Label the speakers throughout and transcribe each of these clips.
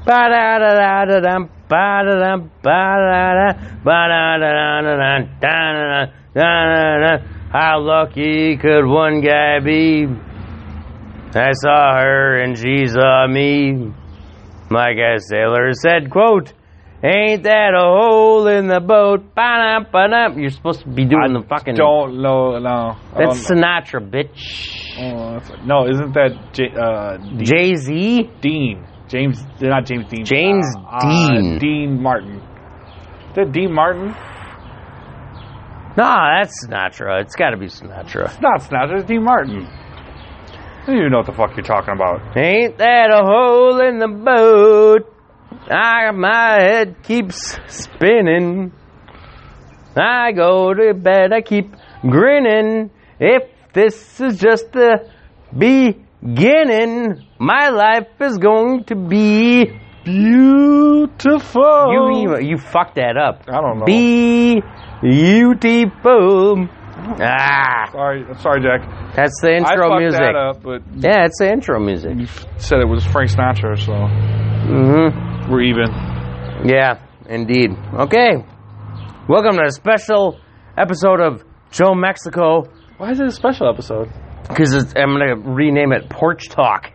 Speaker 1: Ba-da-da-da-da-dum, ba-da-dum, ba-da-da, ba-da-da-da-da-da-da-da-da. How lucky could one guy be? I saw her and she saw me. Like a sailor said, quote, ain't that a hole in the boat? Ba-dum, ba-dum. You're supposed to be doing the fucking...
Speaker 2: Don't know, no.
Speaker 1: That's Sinatra, bitch.
Speaker 2: Oh, no, isn't that
Speaker 1: Jay-Z?
Speaker 2: Dean. James, not James Dean.
Speaker 1: James Dean.
Speaker 2: Dean Martin. Is that Dean Martin?
Speaker 1: No, that's Sinatra. It's got to be Sinatra.
Speaker 2: It's not Sinatra, it's Dean Martin. I don't even know what the fuck you're talking about.
Speaker 1: Ain't that a hole in the boat? My head keeps spinning. I go to bed, I keep grinning. If this is just the beginning, my life is going to be
Speaker 2: beautiful.
Speaker 1: You fucked that up.
Speaker 2: I don't know.
Speaker 1: Beautiful.
Speaker 2: Sorry, Jack.
Speaker 1: That's the intro
Speaker 2: I
Speaker 1: music.
Speaker 2: That up, but
Speaker 1: yeah, it's the intro music.
Speaker 2: You said it was Frank Sinatra, so we're even.
Speaker 1: Yeah, indeed. Okay, welcome to a special episode of Joe Mexico.
Speaker 2: Why is it a special episode?
Speaker 1: Because I'm going to rename it Porch Talk.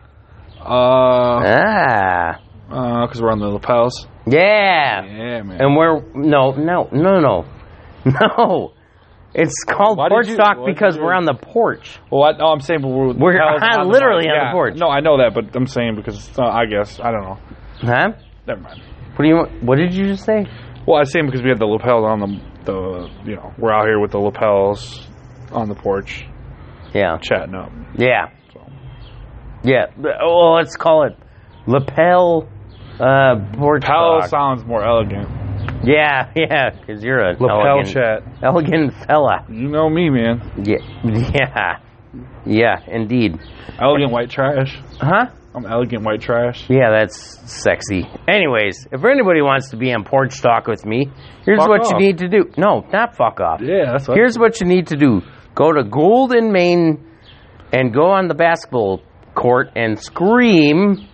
Speaker 2: Because we're on the lapels.
Speaker 1: Yeah.
Speaker 2: Yeah, man.
Speaker 1: And No. It's called Porch Talk because we're on the porch.
Speaker 2: Well, I'm saying we're
Speaker 1: literally on the porch.
Speaker 2: No, I know that, but I'm saying because I guess I don't know.
Speaker 1: Huh?
Speaker 2: Never mind.
Speaker 1: What did you just say?
Speaker 2: Well, I was saying because we have the lapels on the we're out here with the lapels on the porch.
Speaker 1: Yeah.
Speaker 2: Chatting up.
Speaker 1: Yeah. So. Yeah. Well, let's call it lapel porch
Speaker 2: Lapel
Speaker 1: talk.
Speaker 2: sounds more elegant.
Speaker 1: Yeah, because you're a
Speaker 2: lapel
Speaker 1: elegant fella.
Speaker 2: You know me, man.
Speaker 1: Yeah, indeed.
Speaker 2: Elegant white trash.
Speaker 1: Huh?
Speaker 2: I'm elegant white trash.
Speaker 1: Yeah, that's sexy. Anyways, if anybody wants to be on Porch Talk with me, here's what you need to do. No, not fuck off.
Speaker 2: Yeah, that's what.
Speaker 1: Here's what you need to do. Go to Golden, Maine, and go on the basketball court and scream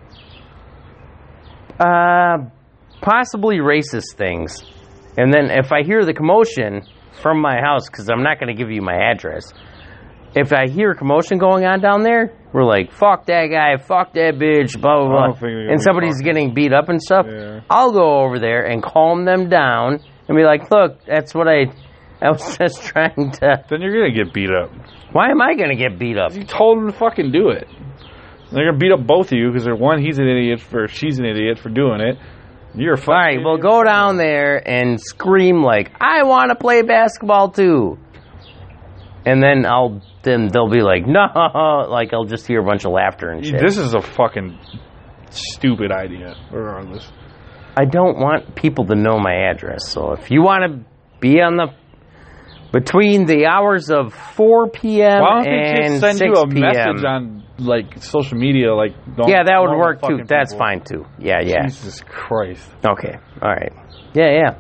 Speaker 1: possibly racist things. And then if I hear the commotion from my house, because I'm not going to give you my address, if I hear commotion going on down there, we're like, fuck that guy, fuck that bitch, blah, blah, blah, and somebody's getting beat up and stuff, I'll go over there and calm them down and be like, look, that's what I was just trying to...
Speaker 2: Then you're going to get beat up.
Speaker 1: Why am I going to get beat up?
Speaker 2: You told him to fucking do it. They're going to beat up both of you because he's an idiot she's an idiot for doing it. You're a fucking
Speaker 1: All right, well, go down there and scream like, I want to play basketball too. And then they'll be like, no, like I'll just hear a bunch of laughter and shit.
Speaker 2: This is a fucking stupid idea, regardless.
Speaker 1: I don't want people to know my address, so if you want to be on between the hours of 4 p.m. and 6 p.m.
Speaker 2: Why don't they just send you a message on, social media,
Speaker 1: yeah, that would work, too. That's fine, too. Yeah.
Speaker 2: Jesus Christ.
Speaker 1: Okay, all right. Yeah,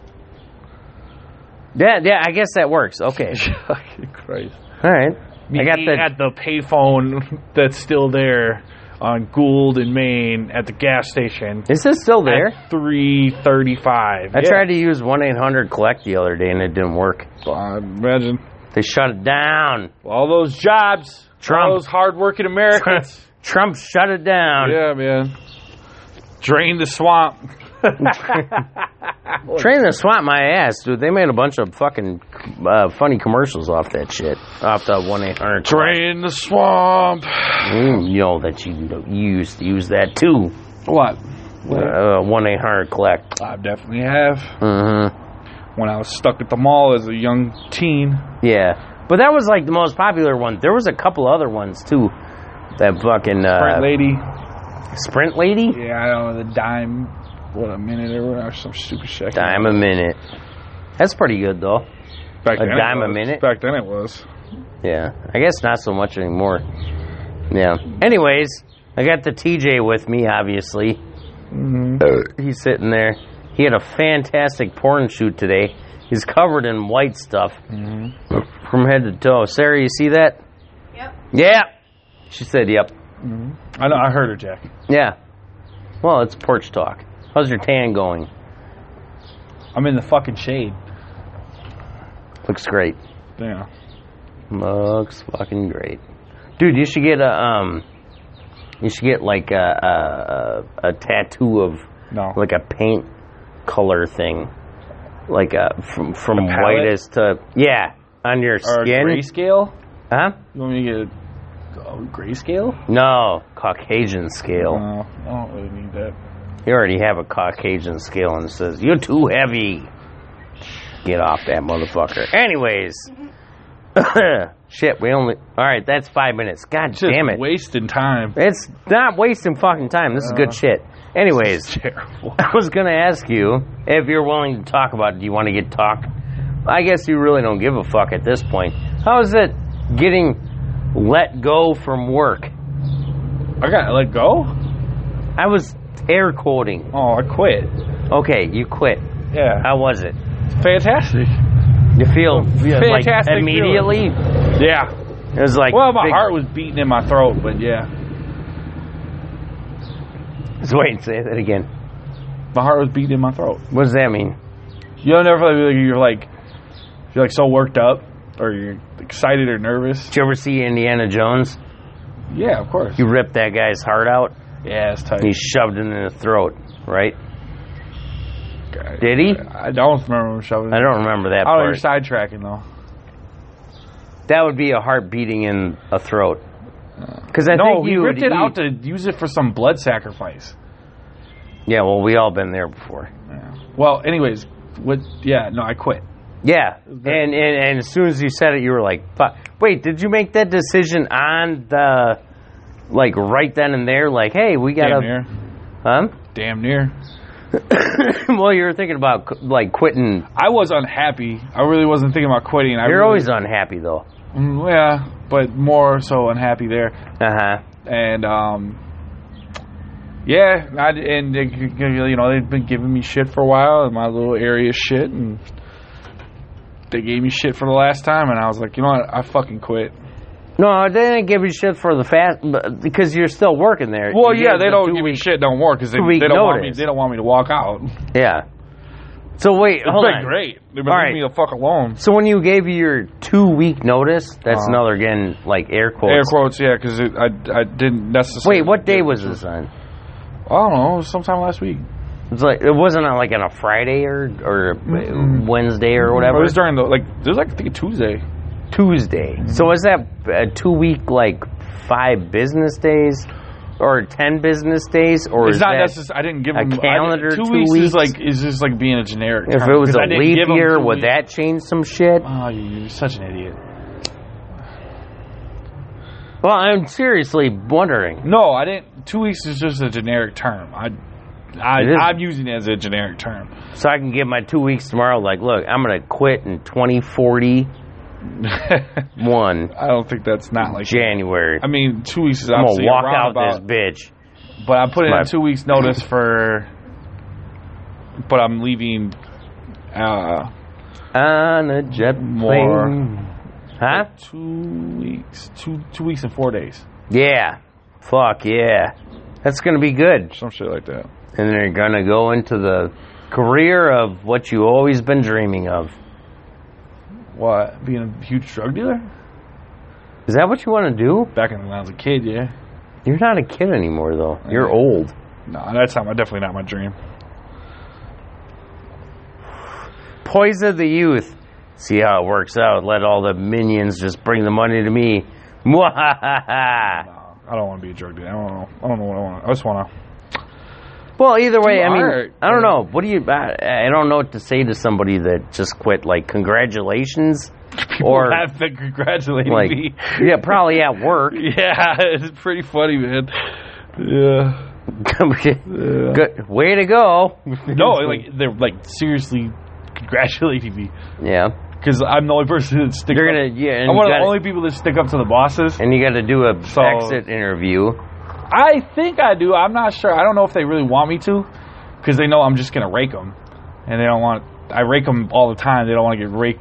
Speaker 1: I guess that works. Okay.
Speaker 2: Fucking Christ.
Speaker 1: All right.
Speaker 2: I got at the payphone that's still there on Gould in Maine at the gas station.
Speaker 1: Is this still there?
Speaker 2: At 3:35.
Speaker 1: I tried to use 1-800-COLLECT the other day and it didn't work.
Speaker 2: I imagine.
Speaker 1: They shut it down.
Speaker 2: All those jobs.
Speaker 1: Trump.
Speaker 2: All those hardworking Americans.
Speaker 1: Trump shut it down.
Speaker 2: Yeah, man. Drain the swamp.
Speaker 1: Drain the swamp my ass, dude. They made a bunch of fucking funny commercials off that shit. Off the 1-800.
Speaker 2: Drain the swamp.
Speaker 1: You know that you used to use that too.
Speaker 2: What?
Speaker 1: 1-800-COLLECT.
Speaker 2: I definitely have.
Speaker 1: Mm-hmm.
Speaker 2: When I was stuck at the mall as a young teen.
Speaker 1: Yeah. But that was like the most popular one. There was a couple other ones too. That fucking...
Speaker 2: Sprint Lady.
Speaker 1: Sprint Lady?
Speaker 2: Yeah, I don't know, the dime, what, a minute or some stupid shit.
Speaker 1: Dime a minute. That's pretty good, though.
Speaker 2: Back then
Speaker 1: dime a minute?
Speaker 2: Back then it was.
Speaker 1: Yeah. I guess not so much anymore. Yeah. Anyways, I got the TJ with me, obviously.
Speaker 2: Mm-hmm.
Speaker 1: He's sitting there. He had a fantastic porn shoot today. He's covered in white stuff from head to toe. Sarah, you see that?
Speaker 3: Yep.
Speaker 1: Yeah. She said, yep.
Speaker 2: Mm-hmm. I know. I heard her, Jack.
Speaker 1: Yeah. Well, it's porch talk. How's your tan going?
Speaker 2: I'm in the fucking shade.
Speaker 1: Looks great.
Speaker 2: Yeah.
Speaker 1: Looks fucking great. Dude, you should get like a tattoo of
Speaker 2: No.
Speaker 1: like a paint color thing. Like from
Speaker 2: A palette?
Speaker 1: whitest to on your
Speaker 2: Or
Speaker 1: skin.
Speaker 2: grayscale?
Speaker 1: Huh?
Speaker 2: You want me to get a grayscale?
Speaker 1: No, Caucasian scale.
Speaker 2: No, I don't really need that.
Speaker 1: You already have a Caucasian scale and it says, you're too heavy. Get off that motherfucker. Anyways. Shit, alright, that's 5 minutes. God
Speaker 2: Just
Speaker 1: damn it.
Speaker 2: wasting time.
Speaker 1: It's not wasting fucking time. This is good shit. Anyways,
Speaker 2: It's terrible.
Speaker 1: I was going to ask you if you're willing to talk about it. Do you want to get talk? I guess you really don't give a fuck at this point. How is it getting let go from work?
Speaker 2: I got let go?
Speaker 1: I was air quoting.
Speaker 2: Oh, I quit.
Speaker 1: Okay, you quit.
Speaker 2: Yeah.
Speaker 1: How was it?
Speaker 2: Fantastic.
Speaker 1: You feel like
Speaker 2: Fantastic
Speaker 1: immediately?
Speaker 2: Yeah.
Speaker 1: It was like
Speaker 2: Well, my
Speaker 1: big-
Speaker 2: heart was beating in my throat, but yeah.
Speaker 1: Just wait, say that again.
Speaker 2: My heart was beating in my throat.
Speaker 1: What does that mean?
Speaker 2: You don't ever you're like so worked up or you're excited or nervous.
Speaker 1: Did you ever see Indiana Jones?
Speaker 2: Yeah, of course.
Speaker 1: You ripped that guy's heart out
Speaker 2: Yeah, it's tight.
Speaker 1: and he shoved it in his throat, right? Did he?
Speaker 2: I don't remember him shoving.
Speaker 1: I don't remember that
Speaker 2: I don't know. You're
Speaker 1: part.
Speaker 2: sidetracking though.
Speaker 1: That would be a heart beating in a throat. Because I
Speaker 2: No,
Speaker 1: think
Speaker 2: he
Speaker 1: you
Speaker 2: ripped
Speaker 1: would
Speaker 2: it out to use it for some blood sacrifice.
Speaker 1: Yeah, well, we all been there before.
Speaker 2: Yeah. Well, anyways, I quit.
Speaker 1: Yeah, and as soon as you said it, you were like, "Fuck." Wait, did you make that decision on the, like, right then and there? Like, hey, we got
Speaker 2: Damn
Speaker 1: to...
Speaker 2: near.
Speaker 1: Huh?
Speaker 2: Damn near.
Speaker 1: Well, you were thinking about, like, quitting.
Speaker 2: I was unhappy. I really wasn't thinking about quitting.
Speaker 1: You're always unhappy, though.
Speaker 2: Yeah, but more so unhappy there.
Speaker 1: Uh-huh.
Speaker 2: And they've been giving me shit for a while in my little area shit, and they gave me shit for the last time, and I was like, you know what, I fucking quit.
Speaker 1: No, they didn't give you shit for the because you're still working there.
Speaker 2: Well,
Speaker 1: You
Speaker 2: yeah,
Speaker 1: gave
Speaker 2: they
Speaker 1: the
Speaker 2: don't give me
Speaker 1: 2-week
Speaker 2: shit don't work because they
Speaker 1: 2-week
Speaker 2: don't want me.
Speaker 1: notice.
Speaker 2: They don't want me to walk out.
Speaker 1: Yeah. So wait,
Speaker 2: It's
Speaker 1: hold
Speaker 2: been
Speaker 1: on.
Speaker 2: great. They've been
Speaker 1: All
Speaker 2: leaving me the fuck alone.
Speaker 1: So when you gave your 2-week notice, that's another again like air quotes.
Speaker 2: Air quotes, yeah, because I didn't necessarily.
Speaker 1: Wait, what day was this on?
Speaker 2: I don't know. It was sometime last week.
Speaker 1: It's like it wasn't on like on a Friday or Wednesday or whatever.
Speaker 2: It was during it was like I think a Tuesday.
Speaker 1: Tuesday. So is that a 2-week like 5 business days or 10 business days or
Speaker 2: It's
Speaker 1: is
Speaker 2: not
Speaker 1: that
Speaker 2: necessary. I didn't give
Speaker 1: a
Speaker 2: them
Speaker 1: calendar
Speaker 2: 2
Speaker 1: 2
Speaker 2: weeks.
Speaker 1: weeks?
Speaker 2: Is just like being a generic.
Speaker 1: If
Speaker 2: term,
Speaker 1: it was
Speaker 2: 'cause
Speaker 1: a
Speaker 2: I didn't
Speaker 1: leap
Speaker 2: give 'em
Speaker 1: year,
Speaker 2: 2
Speaker 1: would
Speaker 2: weeks.
Speaker 1: that change some shit?
Speaker 2: Oh, you're such an idiot.
Speaker 1: Well, I'm seriously wondering.
Speaker 2: No, I didn't. 2 weeks is just a generic term.
Speaker 1: It is.
Speaker 2: I'm using it as a generic term.
Speaker 1: So I can give my 2 weeks tomorrow. Like, look, I'm gonna quit in 2041
Speaker 2: I don't think that's not like.
Speaker 1: January.
Speaker 2: I mean, 2 weeks is
Speaker 1: I'm
Speaker 2: obviously
Speaker 1: gonna walk
Speaker 2: a
Speaker 1: out
Speaker 2: roundabout,
Speaker 1: this bitch.
Speaker 2: but I put in
Speaker 1: My-
Speaker 2: 2 weeks notice for. But I'm leaving.
Speaker 1: On a jet
Speaker 2: More.
Speaker 1: plane. Huh?
Speaker 2: 2 weeks. Two weeks and 4 days.
Speaker 1: Yeah. Fuck yeah. That's gonna be good.
Speaker 2: Some shit like that.
Speaker 1: And they're gonna go into the career of what you always been dreaming of.
Speaker 2: What? Being a huge drug dealer?
Speaker 1: Is that what you want to do?
Speaker 2: Back when I was a kid, yeah.
Speaker 1: You're not a kid anymore, though. You're old.
Speaker 2: No, that's definitely not my dream.
Speaker 1: Poison the youth. See how it works out. Let all the minions just bring the money to me. Mwahaha.
Speaker 2: No, I don't want to be a drug dealer. I don't know what I want. I just want to.
Speaker 1: Well, either way,
Speaker 2: Do
Speaker 1: I mean,
Speaker 2: art.
Speaker 1: I don't know. What do you? I don't know what to say to somebody that just quit. Like, congratulations, or
Speaker 2: have been congratulating
Speaker 1: like,
Speaker 2: me.
Speaker 1: yeah, probably at work.
Speaker 2: Yeah, it's pretty funny, man. Yeah.
Speaker 1: Good way to go.
Speaker 2: No, like they're like seriously congratulating me
Speaker 1: Yeah,
Speaker 2: because I'm the only person that stick.
Speaker 1: you're
Speaker 2: up.
Speaker 1: gonna and
Speaker 2: I'm one of
Speaker 1: you
Speaker 2: the only people that stick up to the bosses.
Speaker 1: and you got to do a
Speaker 2: So-
Speaker 1: exit interview.
Speaker 2: I think I do. I'm not sure. I don't know if they really want me to because they know I'm just gonna rake them, and they don't want. I rake them all the time. They don't want to get raked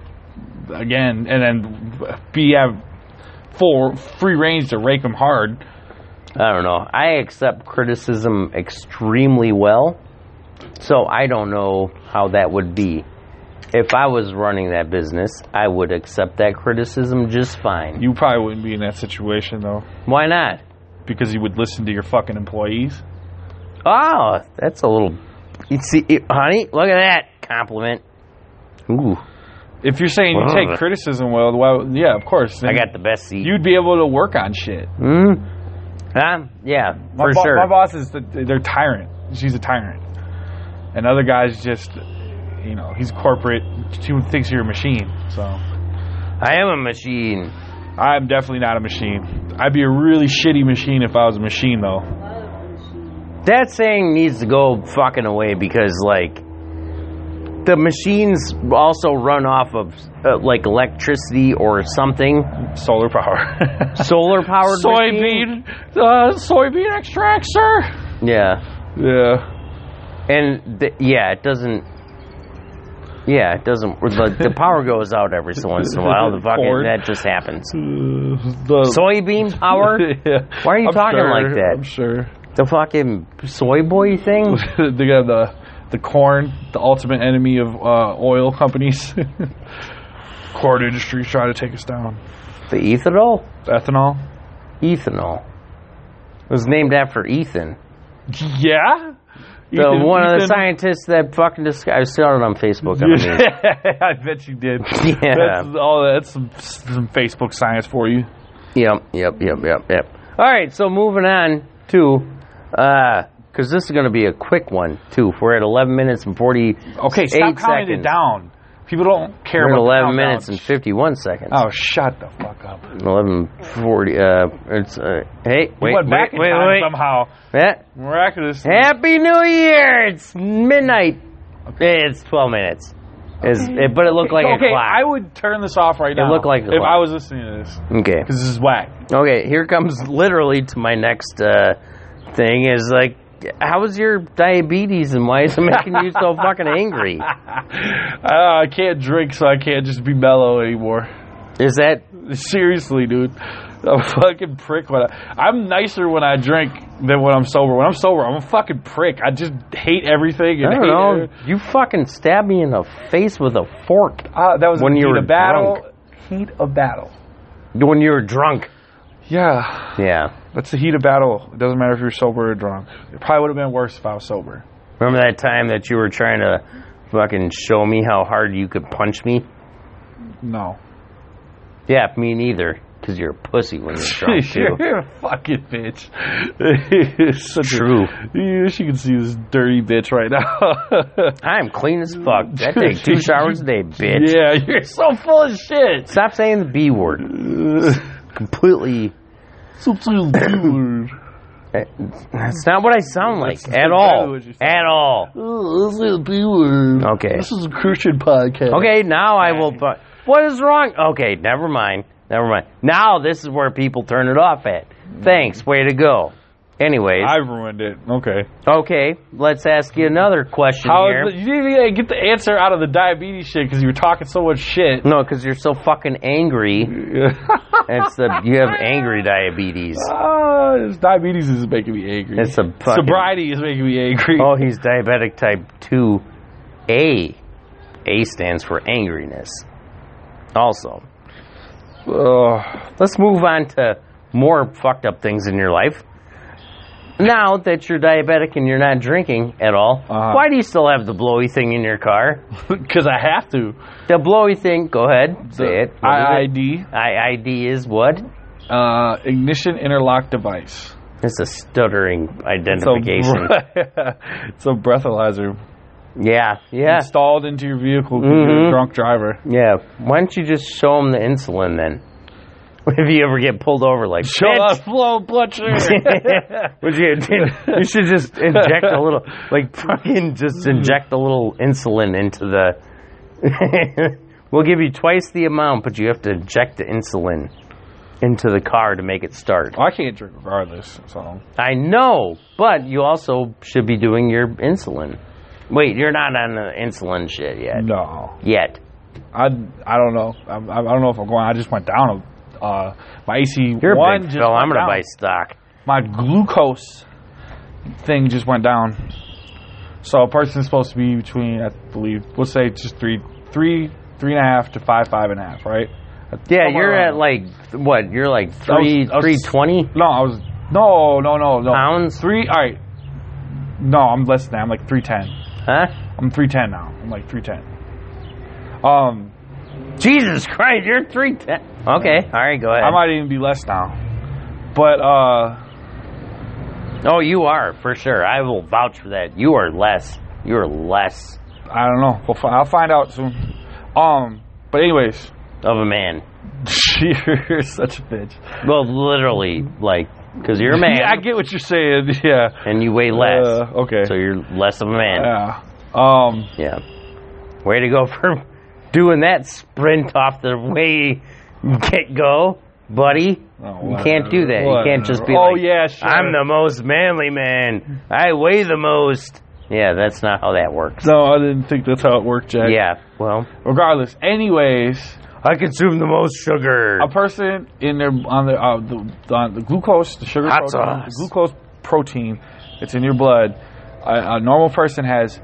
Speaker 2: again, and then have full free range to rake them hard.
Speaker 1: I don't know. I accept criticism extremely well, so I don't know how that would be. If I was running that business, I would accept that criticism just fine.
Speaker 2: You probably wouldn't be in that situation, though.
Speaker 1: Why not?
Speaker 2: Because you would listen to your fucking employees.
Speaker 1: Oh, that's a little... You see, honey, look at that compliment. Ooh.
Speaker 2: If you're saying you take criticism well, yeah, of course.
Speaker 1: I got the best seat.
Speaker 2: You'd be able to work on shit.
Speaker 1: Yeah, for sure.
Speaker 2: My boss is, they're tyrant. She's a tyrant. And other guys just, he's corporate. She thinks you're a machine, so.
Speaker 1: I am a machine.
Speaker 2: I'm definitely not a machine. I'd be a really shitty machine if I was a machine, though.
Speaker 1: That saying needs to go fucking away because, the machines also run off of, electricity or something.
Speaker 2: Solar power.
Speaker 1: Solar-powered machine?
Speaker 2: Soybean extract, sir.
Speaker 1: Yeah.
Speaker 2: Yeah.
Speaker 1: And, it doesn't... Yeah, it doesn't... The power goes out every so once in a while. That just happens. Soybean power?
Speaker 2: Yeah.
Speaker 1: Why are you talking like that?
Speaker 2: I'm sure.
Speaker 1: The fucking soy boy thing?
Speaker 2: They got the corn, the ultimate enemy of oil companies. Corn industry's trying to take us down.
Speaker 1: The ethanol?
Speaker 2: Ethanol?
Speaker 1: Ethanol. It was named after Ethan.
Speaker 2: Yeah?
Speaker 1: One of the scientists that fucking I saw it on Facebook.
Speaker 2: I bet you did.
Speaker 1: Yeah.
Speaker 2: That's some Facebook science for you.
Speaker 1: Yep. All right, so moving on to, because this is going to be a quick one, too. We're at 11 minutes and 48
Speaker 2: Okay, stop counting it down. People don't care
Speaker 1: We're
Speaker 2: about
Speaker 1: at 11 minutes and 51 seconds.
Speaker 2: Oh, shut the fuck up.
Speaker 1: 11:40. Hey, wait,
Speaker 2: went back in time somehow.
Speaker 1: Yeah.
Speaker 2: Miraculous.
Speaker 1: Happy New Year! It's midnight. It's 12 minutes. But it looked like a clock.
Speaker 2: I would turn this off right now.
Speaker 1: It looked like a
Speaker 2: if
Speaker 1: clock.
Speaker 2: I was listening to this.
Speaker 1: Okay.
Speaker 2: Because this is whack.
Speaker 1: Okay, here comes literally to my next thing is how was your diabetes and why is it making you so fucking angry?
Speaker 2: I can't drink, so I can't just be mellow anymore.
Speaker 1: Is that...
Speaker 2: Seriously, dude. I'm a fucking prick. I'm nicer when I drink than when I'm sober. When I'm sober, I'm a fucking prick. I just hate everything.
Speaker 1: I don't know. You fucking stabbed me in the face with a fork.
Speaker 2: That was
Speaker 1: when you were
Speaker 2: battle.
Speaker 1: drunk.
Speaker 2: Heat of battle.
Speaker 1: When you were drunk.
Speaker 2: Yeah.
Speaker 1: Yeah.
Speaker 2: That's the heat of battle. It doesn't matter if you're sober or drunk. It probably would have been worse if I was sober.
Speaker 1: Remember that time that you were trying to fucking show me how hard you could punch me?
Speaker 2: No.
Speaker 1: Yeah, me neither. Because you're a pussy when you're drunk, too.
Speaker 2: You're a fucking bitch.
Speaker 1: True.
Speaker 2: You wish you could see this dirty bitch right now.
Speaker 1: I'm clean as fuck. I take 2 showers a day, bitch.
Speaker 2: Yeah, you're so full of shit.
Speaker 1: Stop saying the B word. Completely... That's not what I sound like at all. At all.
Speaker 2: Oh, this is a B word.
Speaker 1: Okay.
Speaker 2: This is a Christian podcast.
Speaker 1: Okay, now I will... What is wrong? Okay, never mind. Now this is where people turn it off at. Thanks. Way to go. Anyways.
Speaker 2: I ruined it.
Speaker 1: Okay, let's ask you another question here.
Speaker 2: You didn't even get the answer out of the diabetes shit because you were talking so much shit.
Speaker 1: No, because you're so fucking angry. You have angry diabetes.
Speaker 2: Diabetes is making me angry.
Speaker 1: It's a fucking,
Speaker 2: sobriety is making me angry.
Speaker 1: Oh, he's diabetic type 2A. A stands for angriness. Also. Let's move on to more fucked up things in your life. Now that you're diabetic and you're not drinking at all, why do you still have the blowy thing in your car?
Speaker 2: Because I have to.
Speaker 1: The blowy thing, go ahead, say it.
Speaker 2: IID.
Speaker 1: IID is what?
Speaker 2: Ignition interlock device.
Speaker 1: It's a stuttering identification.
Speaker 2: It's a breathalyzer.
Speaker 1: Yeah.
Speaker 2: Installed into your vehicle because you're a drunk driver.
Speaker 1: Yeah. Why don't you just show them the insulin then? If you ever get pulled over, like,
Speaker 2: show us low blood sugar.
Speaker 1: You should just inject a little, fucking just inject a little insulin into the. We'll give you twice the amount, but you have to inject the insulin into the car to make it start.
Speaker 2: Well, I can't drink regardless, so.
Speaker 1: I know, but you also should be doing your insulin. Wait, you're not on the insulin shit yet.
Speaker 2: No.
Speaker 1: Yet.
Speaker 2: I don't know. I don't know if I'm going. I just went down. My AC1
Speaker 1: You're a big
Speaker 2: just
Speaker 1: fella. I'm going to
Speaker 2: down.
Speaker 1: buy stock.
Speaker 2: my glucose thing just went down. So a person's supposed to be between, I believe, let's say just 3.5 to 5.5, right?
Speaker 1: Yeah,
Speaker 2: Somewhere
Speaker 1: you're
Speaker 2: around
Speaker 1: at like what? You're like 320
Speaker 2: No, I was no.
Speaker 1: pounds.
Speaker 2: All right. No, I'm less than that. I'm like 310.
Speaker 1: Huh?
Speaker 2: I'm 310 now. I'm like 310.
Speaker 1: Jesus Christ, you're 310. Okay, all right, go ahead.
Speaker 2: I might even be less now. But
Speaker 1: Oh, you are for sure. I will vouch for that. You are less. You are less
Speaker 2: I don't know. I'll find out soon. But anyways,
Speaker 1: of a man.
Speaker 2: you're such a bitch.
Speaker 1: Well, literally, like, because you're a man.
Speaker 2: Yeah, I get what you're saying. Yeah.
Speaker 1: And you weigh less.
Speaker 2: Okay.
Speaker 1: So you're less of a man.
Speaker 2: Yeah.
Speaker 1: Yeah. Way to go for doing that sprint off the way get go, buddy.
Speaker 2: Oh,
Speaker 1: you can't do that.
Speaker 2: whatever.
Speaker 1: You can't just be
Speaker 2: yeah, sure.
Speaker 1: I'm the most manly man. I weigh the most. Yeah, that's not how that works.
Speaker 2: No, I didn't think that's how it worked, Jack.
Speaker 1: Yeah, well.
Speaker 2: Regardless, anyways,
Speaker 1: I consume the most sugar.
Speaker 2: a person in their on the glucose, the sugar
Speaker 1: Hot
Speaker 2: protein, the
Speaker 1: sauce.
Speaker 2: glucose protein that's in your blood. A normal person has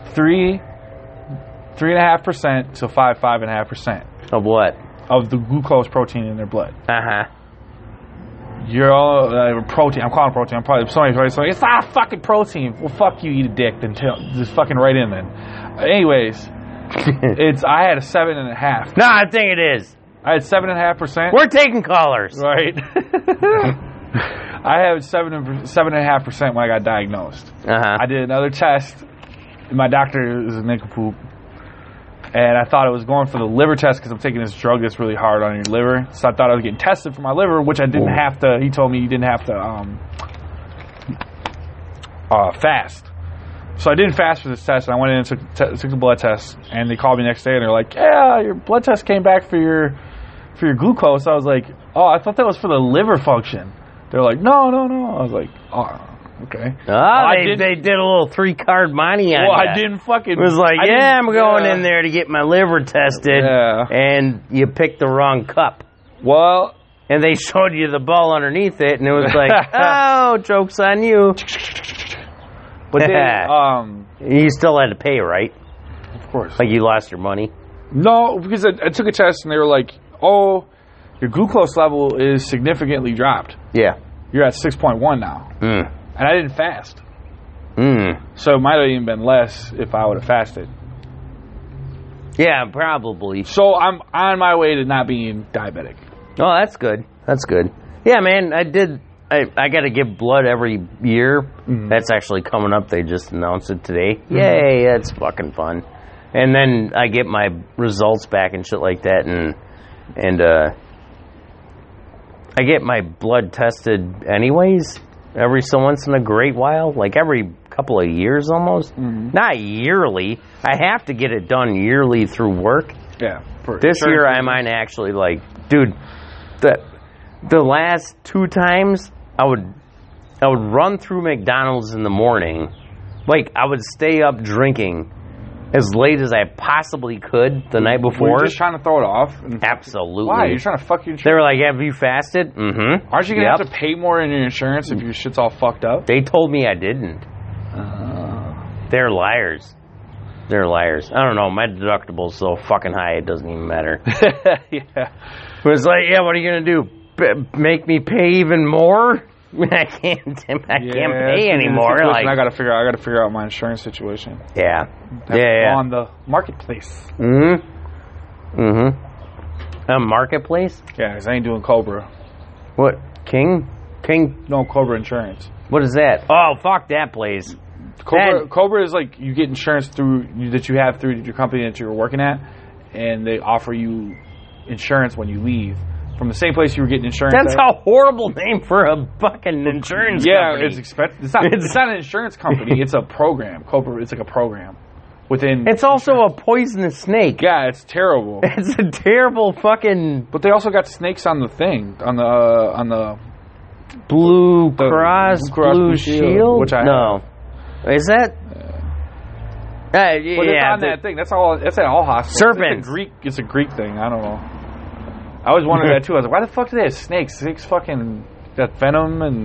Speaker 2: 3.5% to 5.5%
Speaker 1: Of what?
Speaker 2: of the glucose protein in their blood.
Speaker 1: Uh-huh.
Speaker 2: You're all protein. I'm calling it protein. I'm probably somebody's right. So it's fucking protein. Well, fuck you, eat a dick. Then just fucking right in then. Anyways, I had a 7.5.
Speaker 1: No, I think it is.
Speaker 2: I had 7.5%.
Speaker 1: We're taking callers.
Speaker 2: Right. I had 7.5% when I got diagnosed.
Speaker 1: Uh-huh.
Speaker 2: I did another test. My doctor is a nincompoop. And I thought it was going for the liver test because I'm taking this drug that's really hard on your liver. So I thought I was getting tested for my liver, which I didn't have to. He told me you didn't have to fast. So I didn't fast for this test. And I went in and took the blood test. And they called me the next day and they're like, yeah, your blood test came back for your glucose. I was like, oh, I thought that was for the liver function. They're like, no. I was like, oh, okay.
Speaker 1: They did a little 3-card money on
Speaker 2: Well,
Speaker 1: ya.
Speaker 2: I didn't fucking...
Speaker 1: It was like, I'm going in there to get my liver tested.
Speaker 2: Yeah.
Speaker 1: And you picked the wrong cup.
Speaker 2: Well...
Speaker 1: And they showed you the ball underneath it, and it was like, oh, joke's on you.
Speaker 2: But then,
Speaker 1: you still had to pay, right?
Speaker 2: of course.
Speaker 1: Like you lost your money?
Speaker 2: No, because I took a test and they were like, oh, your glucose level is significantly dropped.
Speaker 1: Yeah.
Speaker 2: You're at 6.1 now. And I didn't fast. So it might have even been less if I would have fasted.
Speaker 1: Yeah, probably.
Speaker 2: So I'm on my way to not being diabetic.
Speaker 1: Oh, that's good. That's good. Yeah, man, I got to give blood every year. That's actually coming up. They just announced it today. Yay, that's fucking fun. And then I get my results back and shit like that, and I get my blood tested anyways every so once in a great while, like every couple of years almost. Not yearly. I have to get it done yearly through work.
Speaker 2: Yeah.
Speaker 1: This year I might actually, like, dude, the last 2 times I would run through McDonald's in the morning. Like, I would stay up drinking as late as I possibly could the night before.
Speaker 2: Were you just trying to throw it off?
Speaker 1: Absolutely.
Speaker 2: Why? You're trying to fuck your insurance?
Speaker 1: They were like, have you fasted? Mm-hmm.
Speaker 2: Aren't you going to have to pay more in your insurance if your shit's all fucked up?
Speaker 1: They told me I didn't. They're liars. They're liars. I don't know. My deductible's so fucking high it doesn't even matter.
Speaker 2: Yeah.
Speaker 1: It was like, yeah, what are you going to do? Make me pay even more? I can't pay anymore.
Speaker 2: Like, I gotta figure out my insurance situation.
Speaker 1: Yeah.
Speaker 2: On the marketplace.
Speaker 1: A marketplace?
Speaker 2: Yeah, because I ain't doing Cobra.
Speaker 1: What? King?
Speaker 2: No, Cobra Insurance.
Speaker 1: What is that? Oh, fuck that place.
Speaker 2: Cobra is like you get insurance that you have through your company that you're working at, and they offer you insurance when you leave. From the same place you were getting insurance.
Speaker 1: That's a horrible name for a fucking insurance company.
Speaker 2: Yeah, it's expensive. It's not an insurance company. It's a program. Cobra. It's like a program within.
Speaker 1: It's also a poisonous snake.
Speaker 2: Yeah, it's terrible.
Speaker 1: It's a terrible fucking.
Speaker 2: But they also got snakes on the thing on the
Speaker 1: Blue Cross Blue Shield.
Speaker 2: Which I
Speaker 1: have. Is that?
Speaker 2: But it's on that thing. That's all. That's at all hospitals.
Speaker 1: Serpents.
Speaker 2: It's a Greek thing. I don't know. I always wondered that too. I was like, why the fuck do they have snakes? Snakes fucking got venom and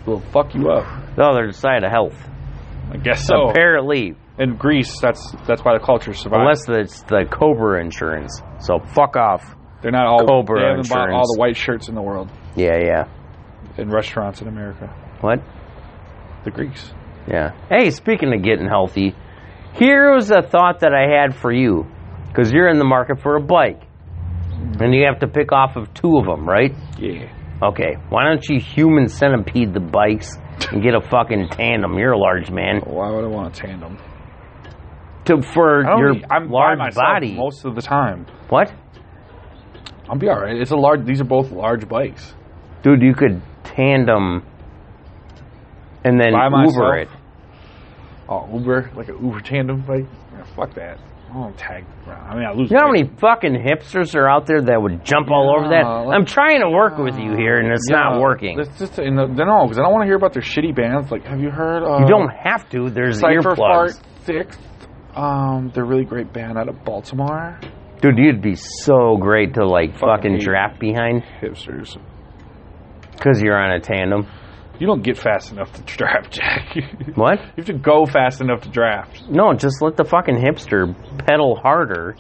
Speaker 2: will fuck you up.
Speaker 1: The other side of health.
Speaker 2: I guess so.
Speaker 1: Apparently.
Speaker 2: In Greece, that's why the culture survives.
Speaker 1: Unless it's the Cobra insurance. So fuck off.
Speaker 2: They're not all
Speaker 1: Cobra
Speaker 2: they haven't bought
Speaker 1: insurance.
Speaker 2: all the white shirts in the world
Speaker 1: Yeah.
Speaker 2: in restaurants in America.
Speaker 1: What?
Speaker 2: The Greeks.
Speaker 1: Yeah. Hey, speaking of getting healthy, here was a thought that I had for you. Because you're in the market for a bike. And you have to pick off of 2 of them, right?
Speaker 2: Yeah.
Speaker 1: Okay. Why don't you human centipede the bikes and get a fucking tandem? You're a large man.
Speaker 2: Why would I want a tandem?
Speaker 1: For your
Speaker 2: I'm
Speaker 1: large
Speaker 2: by myself
Speaker 1: body.
Speaker 2: most of the time.
Speaker 1: What?
Speaker 2: I'll be all right. It's a large. These are both large bikes.
Speaker 1: Dude, you could tandem and then
Speaker 2: By
Speaker 1: Uber
Speaker 2: myself?
Speaker 1: it.
Speaker 2: Oh, Uber, like an Uber tandem bike. Yeah, fuck that. I don't tag around. I mean, I lose.
Speaker 1: You know how
Speaker 2: weight.
Speaker 1: many fucking hipsters are out there that would jump all over that?
Speaker 2: like-
Speaker 1: I'm trying to work with you here, and it's not working.
Speaker 2: It's just no, because I don't want to hear about their shitty bands. Like, have you heard?
Speaker 1: You don't have to. There's
Speaker 2: Cypher Fart
Speaker 1: earplugs.
Speaker 2: 6th. They're a really great band out of Baltimore.
Speaker 1: Dude, you'd be so great to, like, fucking
Speaker 2: hate
Speaker 1: draft behind
Speaker 2: Hipsters.
Speaker 1: because you're on a tandem.
Speaker 2: You don't get fast enough to draft, Jack.
Speaker 1: What?
Speaker 2: You have to go fast enough to draft.
Speaker 1: No, just let the fucking hipster pedal harder.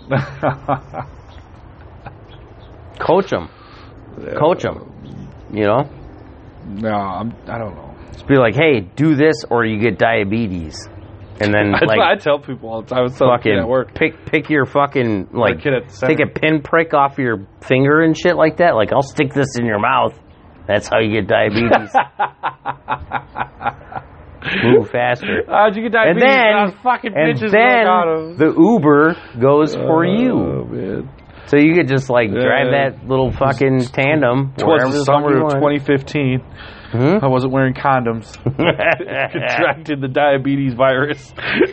Speaker 1: Coach them. Coach them. You know?
Speaker 2: No, I don't know.
Speaker 1: Just be like, hey, do this or you get diabetes. And then,
Speaker 2: That's
Speaker 1: like,
Speaker 2: what I tell people all the time. I was telling a kid at work.
Speaker 1: pick your fucking, like,
Speaker 2: kid at the center.
Speaker 1: take a pinprick off your finger and shit like that. Like, I'll stick this in your mouth. That's how you get diabetes. Move faster.
Speaker 2: How'd you get diabetes?
Speaker 1: And
Speaker 2: bitches
Speaker 1: then the Uber goes for you.
Speaker 2: Oh, man.
Speaker 1: So you could just, like, drive that little fucking tandem.
Speaker 2: Towards the
Speaker 1: fuck
Speaker 2: summer
Speaker 1: you
Speaker 2: of
Speaker 1: want.
Speaker 2: 2015. I wasn't wearing condoms. Contracted the diabetes virus.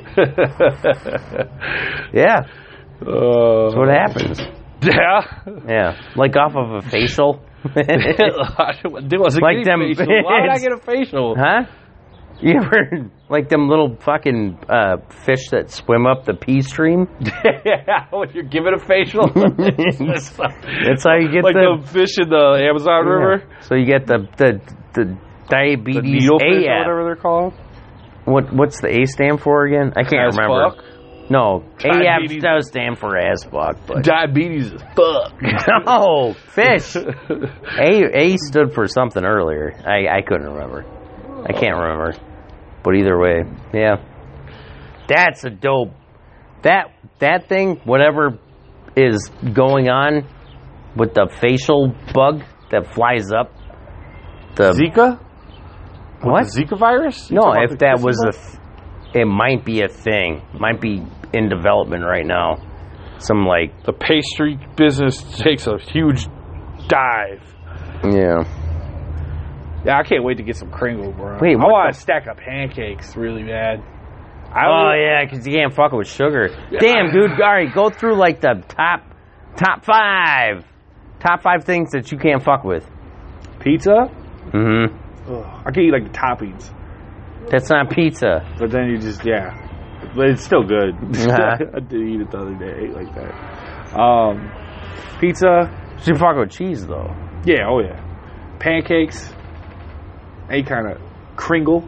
Speaker 1: Yeah. That's what happens.
Speaker 2: Yeah.
Speaker 1: Yeah. Like off of a facial.
Speaker 2: It wasn't
Speaker 1: Like them-
Speaker 2: facial. Why would I get a facial?
Speaker 1: Huh? You ever, like them little fucking fish that swim up the pea stream?
Speaker 2: Yeah, when you're giving a facial.
Speaker 1: That's how you get
Speaker 2: like
Speaker 1: the...
Speaker 2: the fish in the Amazon River.
Speaker 1: So you get the
Speaker 2: The
Speaker 1: diabetes
Speaker 2: needlefish or
Speaker 1: AF.
Speaker 2: whatever they're called.
Speaker 1: What's the A stand for again? I can't
Speaker 2: As
Speaker 1: remember.
Speaker 2: fuck?
Speaker 1: No,
Speaker 2: Diabetes.
Speaker 1: AF does stand for ass fuck, but
Speaker 2: Diabetes is fuck.
Speaker 1: no, fish. A stood for something earlier. I couldn't remember. I can't remember. But either way, yeah. That's a dope. That thing, whatever is going on with the facial bug that flies up. The
Speaker 2: Zika?
Speaker 1: what?
Speaker 2: The Zika virus? You
Speaker 1: No,
Speaker 2: talking about
Speaker 1: if
Speaker 2: the
Speaker 1: that
Speaker 2: kissing
Speaker 1: was
Speaker 2: bug?
Speaker 1: it might be a thing. Might be in development right now. Some like
Speaker 2: The pastry business takes a huge dive.
Speaker 1: yeah.
Speaker 2: Yeah, I can't wait to get some Kringle, bro.
Speaker 1: Wait,
Speaker 2: I
Speaker 1: what
Speaker 2: want
Speaker 1: the-
Speaker 2: a stack of pancakes really bad.
Speaker 1: Oh yeah, because you can't fuck with sugar. Damn, dude. All right, go through like the top five things that you can't fuck with.
Speaker 2: Pizza?
Speaker 1: Mm-hmm.
Speaker 2: Ugh, I can eat like the toppings,
Speaker 1: That's not pizza.
Speaker 2: but then you just but it's still good.
Speaker 1: Uh-huh.
Speaker 2: I did eat it the other day. I ate like that. Pizza?
Speaker 1: You fuck with cheese though.
Speaker 2: Yeah, oh yeah. Pancakes? Any kind of Kringle?